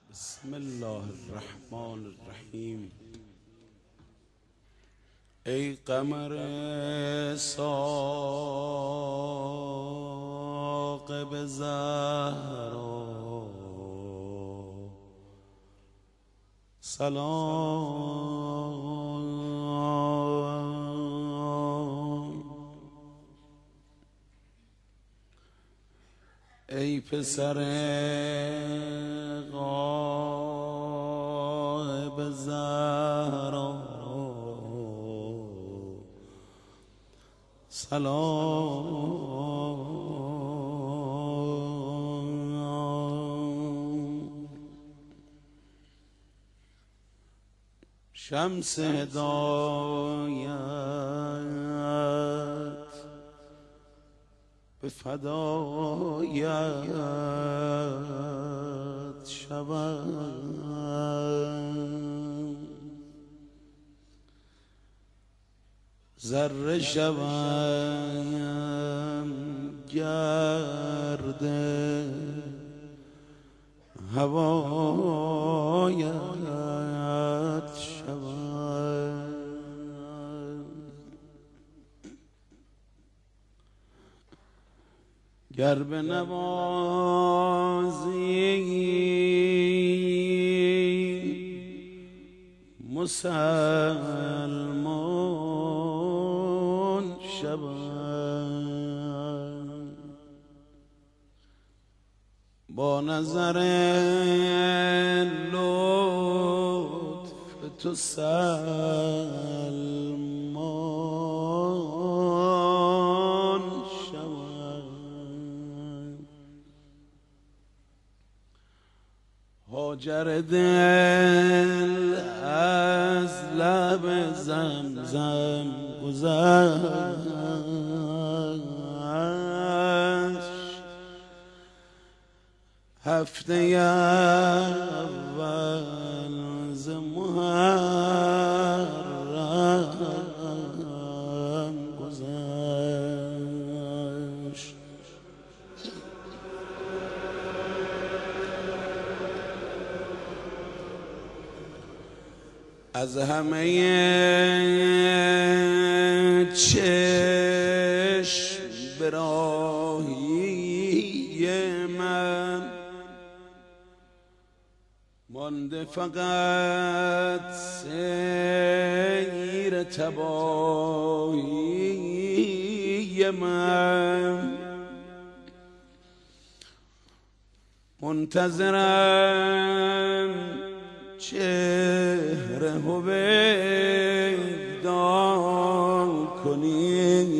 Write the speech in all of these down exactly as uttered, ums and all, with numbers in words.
بسم الله الرحمن الرحیم. ای قمر ثاقب زهرا سلام. ای پسر غایب زهرا سلام. شمس هدایت به فدایت شوم، ذره شوم گرد هوایت شوم. گر به نوازی مسلمان شوم، با نظر لطف تو سلمان شوم. هاجر دل از لب زمزم گذشت، هفته اول ز محرم گذشت. از همه چشم براهی من مانده فقط سیر تباهی من. منتظرم چهره هویدا کنی،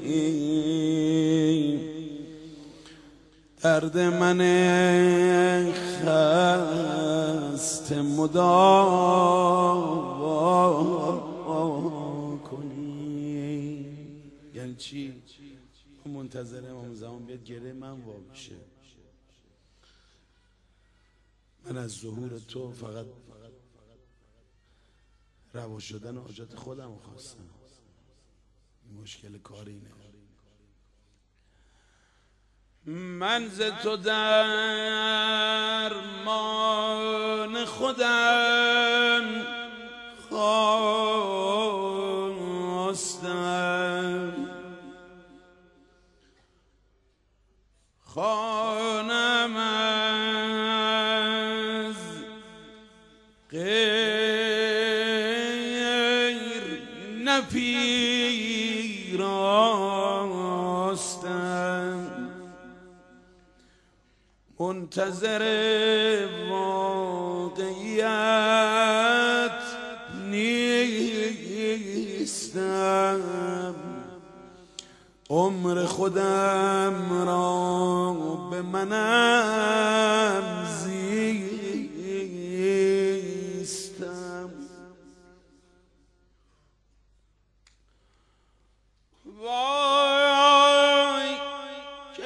درد من خسته مداوا کنی. یعنی چی؟ منتظر امام زمان بیاد گره من وا بشه. من از ظهور تو فقط روا شدن حاجت خودم خواستم. مشکل کار اینه. من ز تو درمان خودم خواستم، خانم از غیر نپیراستم، منتظر واقعیت نیستم. عمر خودم را به منم زیستم. وای که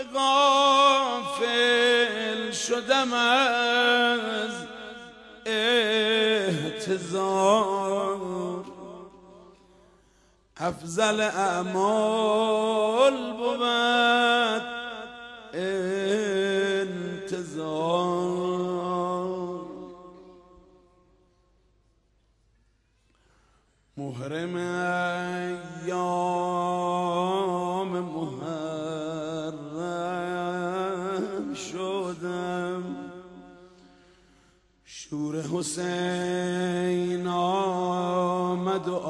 غافل شدم از احتضار، افضل اعمال بود انتظار. محرم ایام محرم شدم، شور حسین آمد و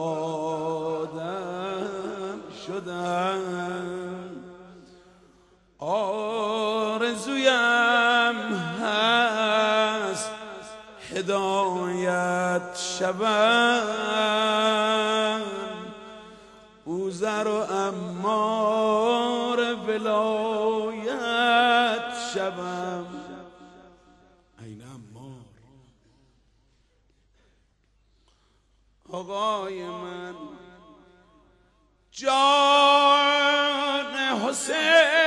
آدم شدم. آرزویم هست هدایت شوم، او زر و عمار ولایت شوم. این عمار آقای من، جان حسین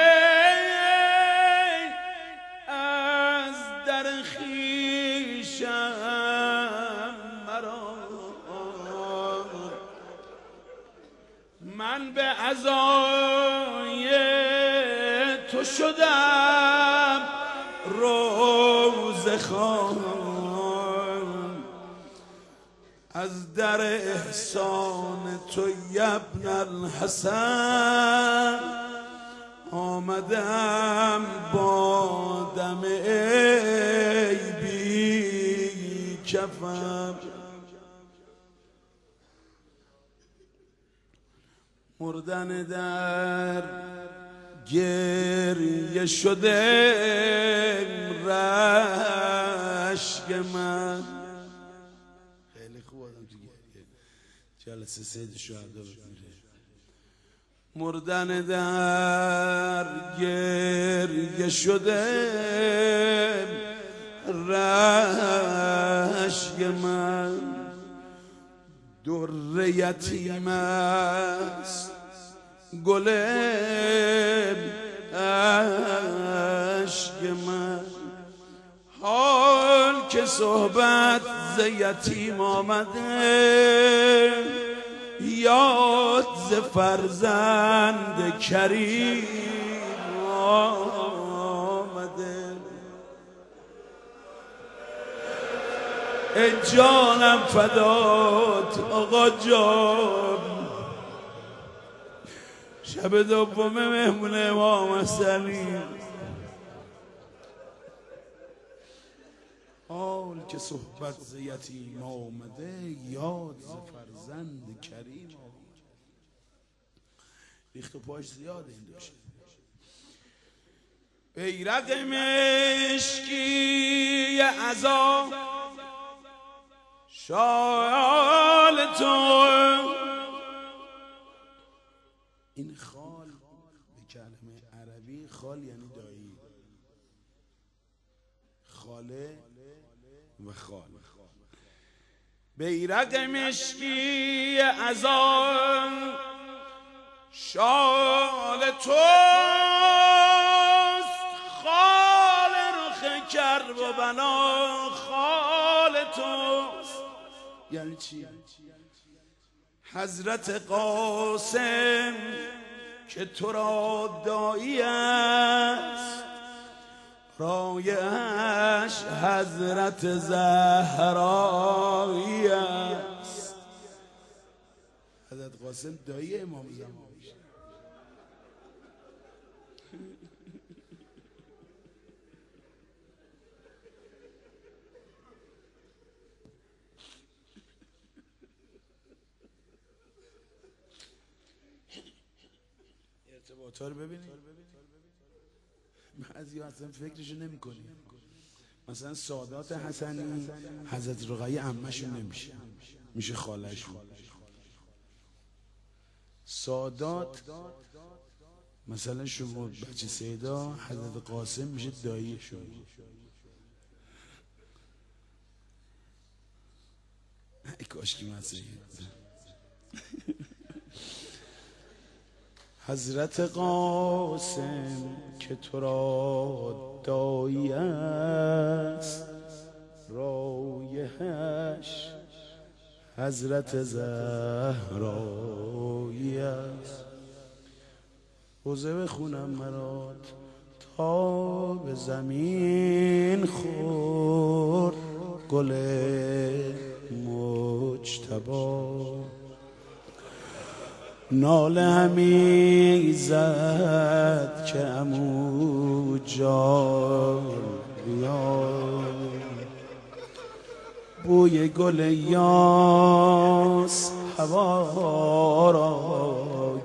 از در خویشم مرا، من به عزای تو شدم روز خوان، از در احسان تو ابن الحسن آمدم با دم ای بی کفم. مردن در گریه شده رشک من، خیلی خوب آدم تو گریه جلسه سید شهدا بگیره. مردن در گریه شده رشک من، در یتیم است گل عشق من. حال که صحبت ز یتیم آمده، یاد ز فرزند کریم آمده. ای جانم فدات آقا جان، شب دوم مهمون امام حسنی. حال که صحبت ز یتیم آمده، یاد ز فرزند کریم آمده. ریخت و پاش زیاده این دوشه. بیرق مشکی عزا شال تو، این خال به کلمه عربی خال یعنی دایی، خاله و خال. بیرق مشکی عزا شال توست، خال رخ کرب و بنا خال توست. یعنی چی؟ حضرت قاسم که تو را دایی است، رایش حضرت زهرایی است. حضرت قاسم دایی امام زمان میشه. ارتباطا رو ببینید، بعضی اصلا فکرشو نمی کنیم. مثلا سادات حسنی حضرت رقیه عمه‌شون نمیشه، میشه خاله‌شون. سادات مثلا شما بچه سیدا حضرت قاسم میشه داییشون. ای کاش که مسیحی حضرت قاسم که تو را دایی است، رایحش حضرت زهرایی است. روزه بخونم مرات تا به زمین خورد گل مجتبی، ناله همی زد که عمو جان بیار، بوی گل یاس هوا را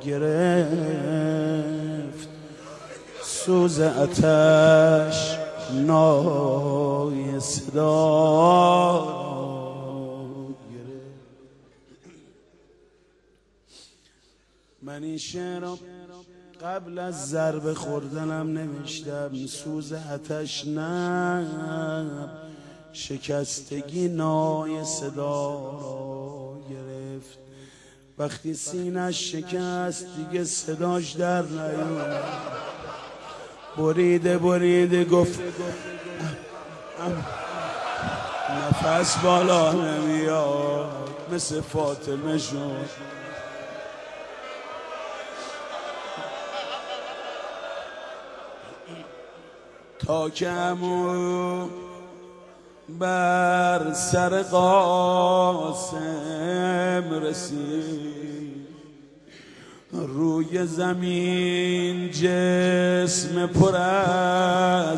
گرفت، سوز آتش نای صدا گرفت. من این شعر قبل از ضربه خوردنم نوشتم. سوز آتش نه شکستگی نای صدا را گرفت. وقتی سینش شکست دیگه صداش در نیومد، بریده بریده گفت نفس بالا نمیاد مثل فاطمه شد. تا که عمو بر سر قاسم رسید، روی زمین جسم پر از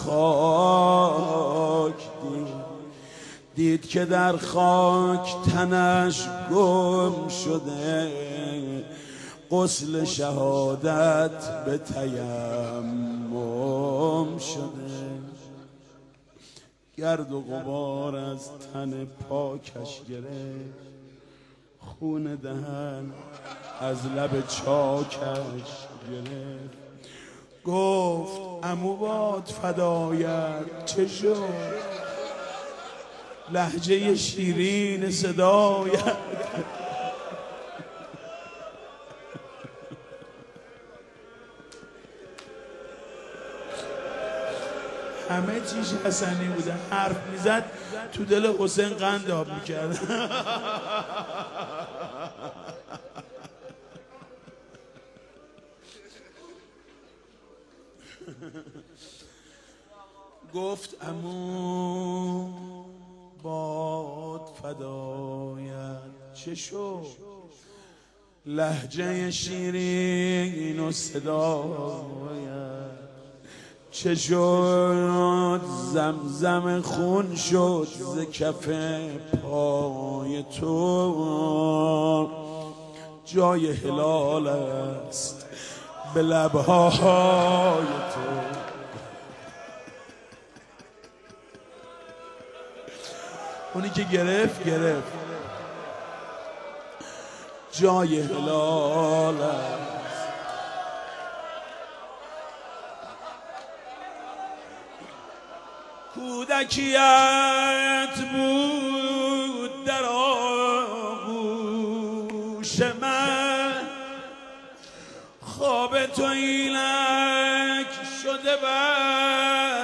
خاک دید. دید که در خاک تنش گم شده، غسل شهادت به تیمم شده. گرد و غبار از تن پاکش گرفت، خون دهن از لب چاکش گرفت. گفت عمو باد فدایت چه شد؟ لهجه شیرین صدایت همه چیش حسنی بوده. حرف میزد تو دل حسین قند آب میکرد. گفت عمو باد فدایت چه شد؟ لهجه شیرین و صدایت چه شد؟ زمزم خون شد ز کف پای تو، جای هلال است به لبهای تو. اونی که گرفت گرفت، جای هلال است. کودکیت بود در آغوش من، خواب تو اینک شده بر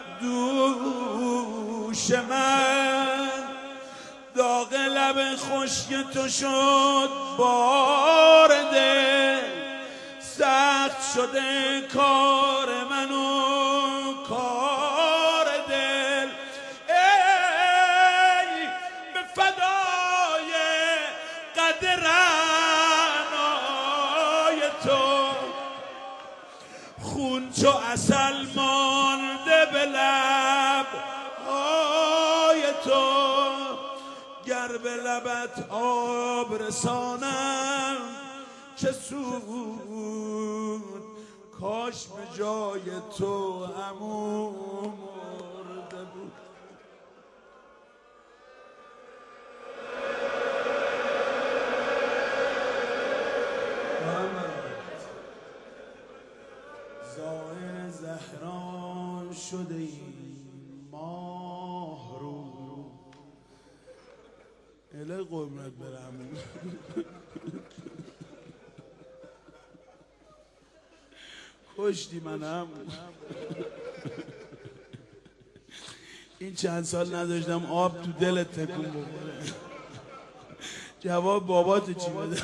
دوش من. داغ لب خشک تو شد بار دل، سخت شده کار من و کار دل. ای به فدای قد رعنای تو، خون چو عسل مانده به لبهای تو. گر به لبت آب رسانم چه سود، کاش به جای تو عمو مرده بود. ظاهر زهران شده ای ماه رو، اله قربونت برم. کشتی منم. این چند سال نداشتم آب تو دلت تکون بخوره. جواب بابات چی بده؟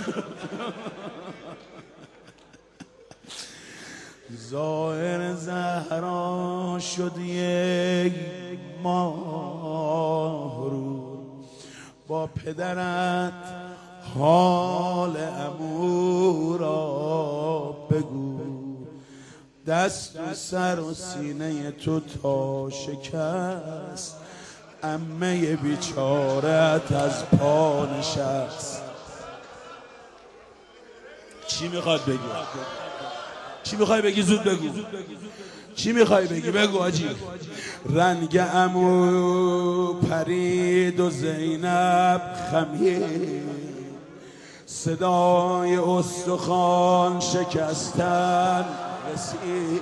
ظاهر زهرا شد یک ماه رو، با پدرت حال عمو را بگو، دست و سر و سینه تو تا شکست، عمه بیچارت از پا نشست. چی میخواد بگی؟ چی میخوای بگی؟ زود بگو. چی میخوای بگی؟ بگو آجی. رنگ عمو پرید و زینب خمید، صدای استخوان شکستن رسید.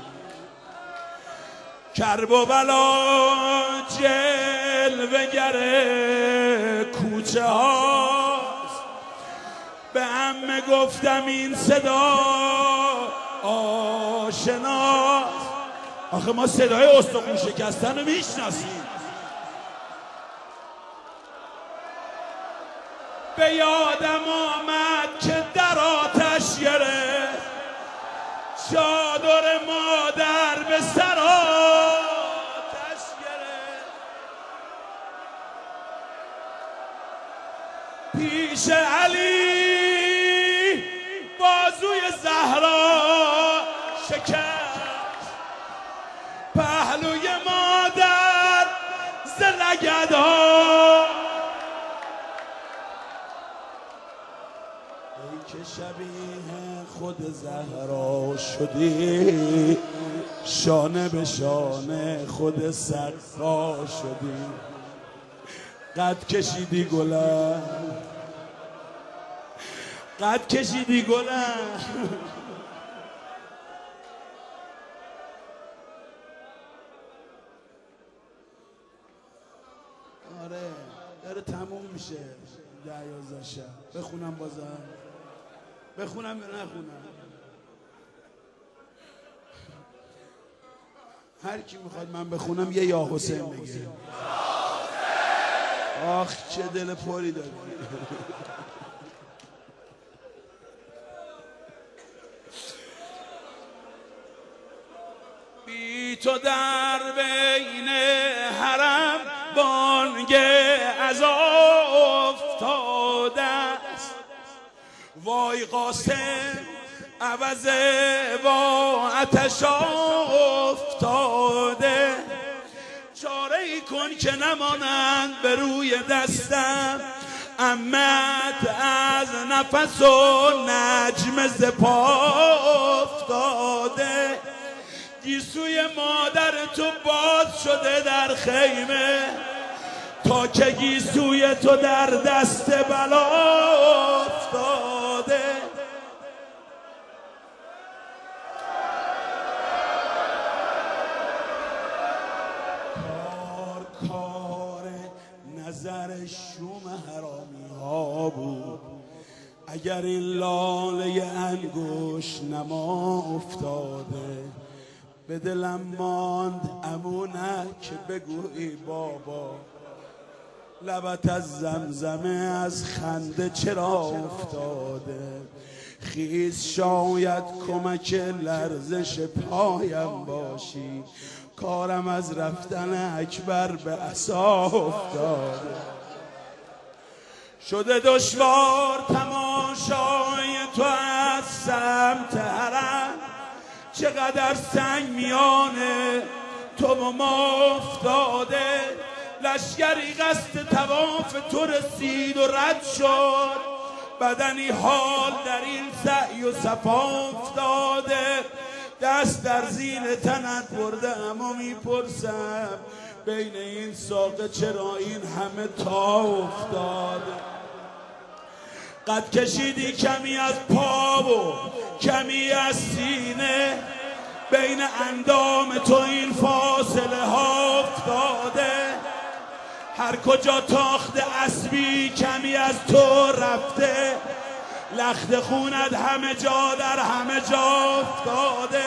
کرب و بلا جلوه‌گر کوچه هاست، به عمه گفتم این صدا آشناست. آخه ما صدای استخوان شکستن رو میشناسیم. به یادم آمد که در آتش گرفت چادر مادر، به سر آتش گرفت. پیش علی بازوی زهرا شکست، پهلوی مادر ز لگدها. ای که شبیه خود زهرا شدی، شانه به شانه خود صفا شدی. قد کشیدی گلم، قد کشیدی گلم. آره داره تموم میشه. ده یازده شب بخونم بازم، بخونم یا نخونم؟ هر کی میخواد من بخونم یه یا حسین بگه. آخ چه دل پری داری. بی تو در بین حرم بانگ عزا افتاده است، وای قاسم عوض با آتش افتاده. چاره ای کن که نمانند به روی دستم، عمت از نفس و نجم ز پا افتاده. گیسوی مادر تو باز شده در خیمه، تا که گیسوی تو در دست بلا افتاده. کار کار نظر شوم حرامی ها بود، اگر این لاله انگوش نما افتاده. به دلم ماند عمونک بگویی بابا، لبت از زمزمه از خنده چرا افتاده. خیز شاید کمک لرزش پایم باشی، کارم از رفتن اکبر به عصا افتاده. شده دشوار تماشای تو از سمت حرم، چقدر سنگ میانه تو و ما افتاده. لشکری قصد تواف تو رسید و رد شد، بدنی حال در این سعی و صفا افتاده. دست در زیر تنت بردم و میپرسم بین این ساقه چرا این همه تا افتاده. قد کشیدی کمی از پا و کمی از سینه، بین اندام تو این فاصله ها افتاده. هر کجا تاخت اسبی کمی از تو رفته، لخت خونت همه جا در همه جا افتاده.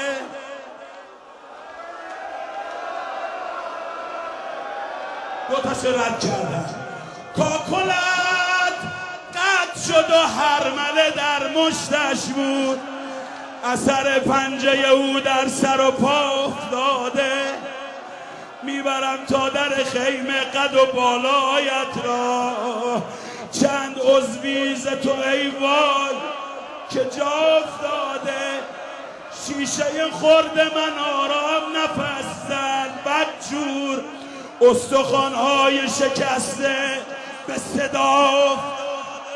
دو تاشو رد کردن. کاکلت قد شد و هرمله در مشتش بود، اثر پنجه او در سر و پا افتاده. میبرم تا در خیمه قد و بالایت را، چند عضوی ز تو ای وای که جا افتاده، شیشه خورده من آرام نفس زد، بدجور استخوان‌های شکسته به صدا افتاده.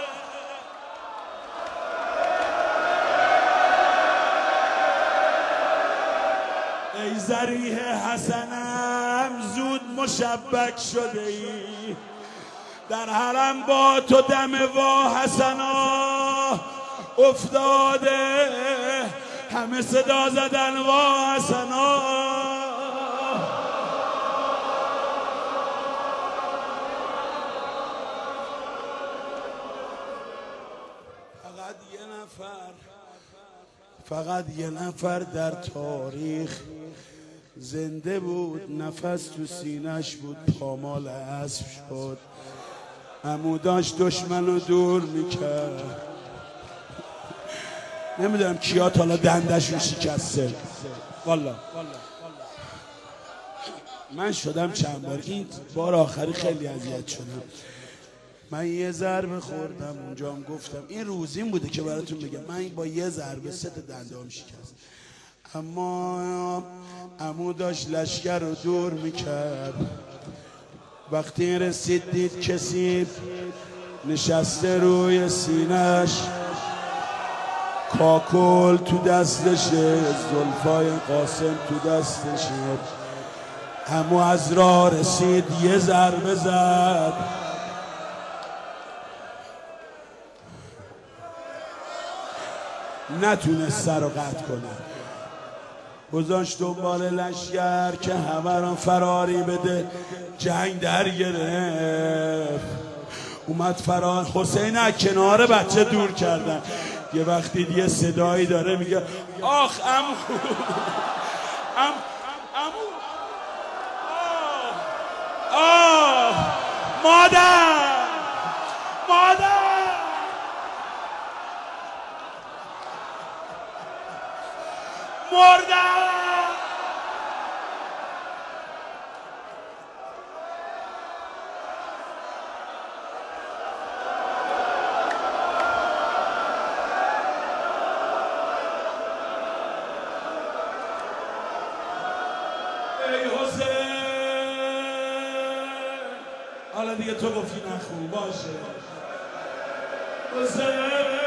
ای ذریح حسنم زود مشبک شده ای، در حرم با تو دم وا حسنا افتاده، همه صدا زدن وا حسنا. فقط یه نفر فقط یه نفر در تاریخ زنده بود، نفس تو سینش بود، پامال اسب شد، عمو داشت دشمن رو دور میکرد. نمیدونم کیا تا حالا دندشون شکسته. والا من شدم چند بار، این بار آخری خیلی اذیت شدم. من یه ضربه خوردم اونجا هم گفتم این روزین بوده که براتون بگم، من با یه ضربه سه تا دندام شکست. اما عمو داشت لشگر رو دور میکرد، وقتی رسید دید کسی نشسته روی سینش، کاکل تو دستشه، زلفای قاسم تو دستشه. عمو از راه رسید یه ضربه زد، نتونست سر رو قطع کنه، گذاشت دنبال لشگر که همه را فراری بده. جنگ در گرفت، اومد فرار. حسین از کنار بچه دور کردن، یه وقتی یه صدایی داره میگه آخ عمو عمو عمو آه آه مادر مادر مردم. ای حسین، حالا دیگه تو گفتی نخون باشه حسین.